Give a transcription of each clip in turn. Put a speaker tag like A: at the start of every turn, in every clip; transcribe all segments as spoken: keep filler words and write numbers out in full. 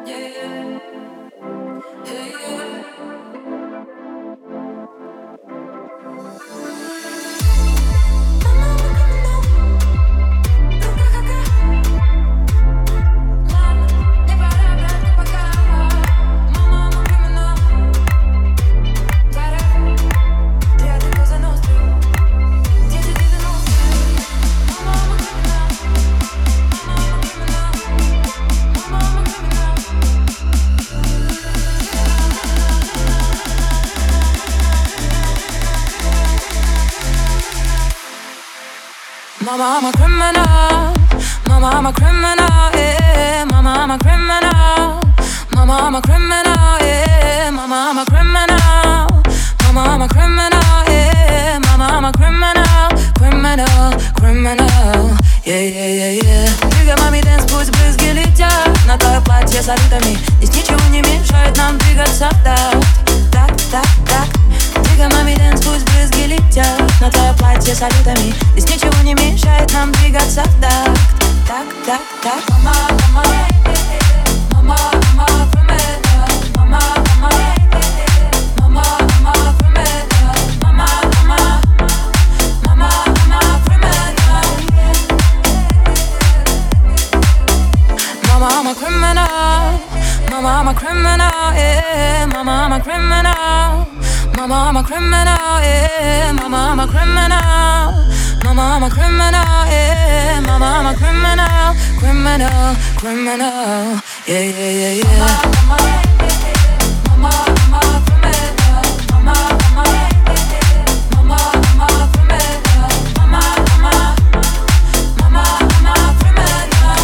A: Mama, I'm a criminal. Mama, I'm a criminal. Yeah. Mama, I'm a criminal. Mama, I'm a criminal. Yeah. Mama, I'm a criminal. Mama, I'm a criminal. Yeah. Mama, I'm a criminal. Criminal, criminal. Yeah, yeah, yeah, yeah. Двигай, маме, дэнс, пусть брызги летят на твое платье салютами. Здесь ничего не мешает нам двигаться. Так, так, так, так. Двигай, маме, дэнс, пусть брызги летят на твое платье салютами. Здесь ничего не мешает нам двигаться. Так, так, так, так. Мама, мама, мама, мама, criminal. Мама, мама, мама, мама, criminal. Мама, мама, мама, мама, criminal. Mama, I'm a criminal. Mama, I'm a criminal. Yeah. Mama, I'm a criminal. Mama, I'm a criminal. Yeah. Mama, I'm a criminal. Mama, I'm a criminal. Yeah. Mama, I'm a criminal. Criminal, criminal. Yeah, yeah, yeah, yeah. Mama, mama, mama, criminal. Mama, mama, mama, mama, criminal. Mama, mama, mama, mama, criminal.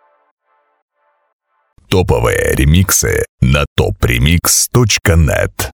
B: Топовые ремиксы на топ ремикс точка нет.